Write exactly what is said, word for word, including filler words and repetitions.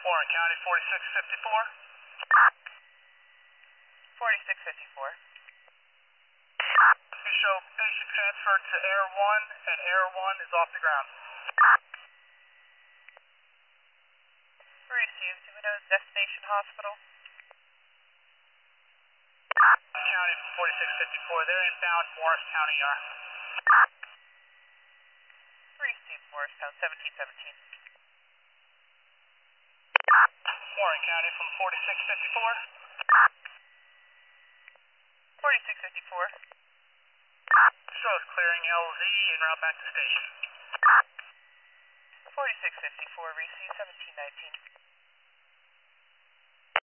Warren County, forty-six fifty-four. forty-six fifty-four. You show patient transferred to Air one, and Air one is off the ground. Received. Do we know the destination hospital? County, forty-six fifty-four. They're inbound Morris County E R. Received. Morristown, seventeen seventeen. Warren County from forty-six fifty-four. forty-six fifty-four. Shows clearing L Z en route back to station. forty-six fifty-four. Received. seventeen nineteen.